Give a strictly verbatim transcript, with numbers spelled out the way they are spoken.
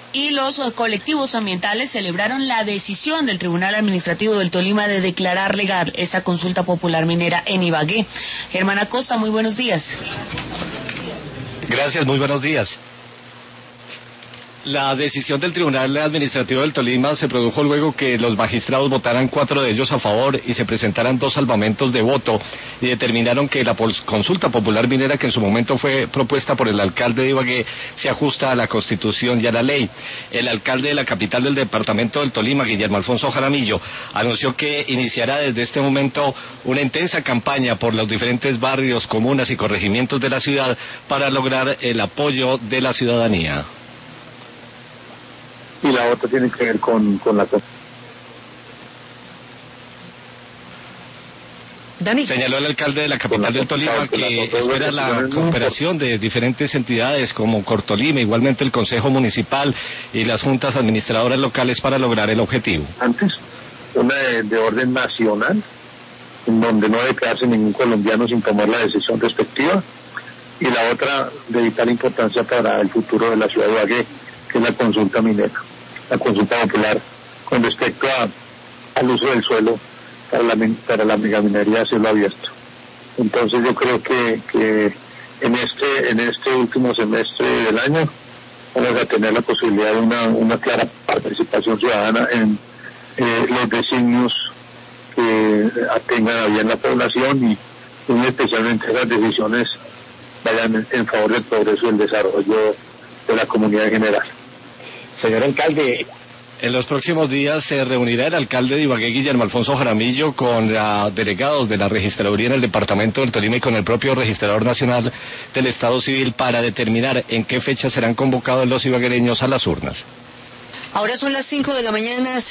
y los colectivos ambientales celebraron la decisión del Tribunal Administrativo del Tolima de declarar legal esta consulta popular minera en Ibagué. Germán Acosta, muy buenos días. Gracias, muy buenos días. La decisión del Tribunal Administrativo del Tolima se produjo luego que los magistrados votaran cuatro de ellos a favor y se presentaran dos salvamentos de voto y determinaron que la consulta popular minera, que en su momento fue propuesta por el alcalde de Ibagué, se ajusta a la Constitución y a la ley. El alcalde de la capital del departamento del Tolima, Guillermo Alfonso Jaramillo, anunció que iniciará desde este momento una intensa campaña por los diferentes barrios, comunas y corregimientos de la ciudad para lograr el apoyo de la ciudadanía. Y la otra tiene que ver con, con la... Dani. Señaló el alcalde de la capital del Tolima que espera la cooperación de diferentes entidades como Cortolima, igualmente el Consejo Municipal y las juntas administradoras locales para lograr el objetivo. Antes, una de, de orden nacional, en donde no debe quedarse ningún colombiano sin tomar la decisión respectiva, y la otra de vital importancia para el futuro de la ciudad de Ibagué, que es la consulta minera, la consulta popular con respecto a, al uso del suelo para la, para la megaminería a cielo abierto. Entonces yo creo que, que en este en este último semestre del año vamos a tener la posibilidad de una, una clara participación ciudadana en eh, los designios que atengan a bien la población y muy especialmente las decisiones vayan en, en favor del progreso y el desarrollo de la comunidad en general. Señor alcalde, en los próximos días se reunirá el alcalde de Ibagué, Guillermo Alfonso Jaramillo, con uh, delegados de la registraduría en el departamento del Tolima y con el propio registrador nacional del Estado Civil para determinar en qué fecha serán convocados los ibaguereños a las urnas. Ahora son las cinco de la mañana.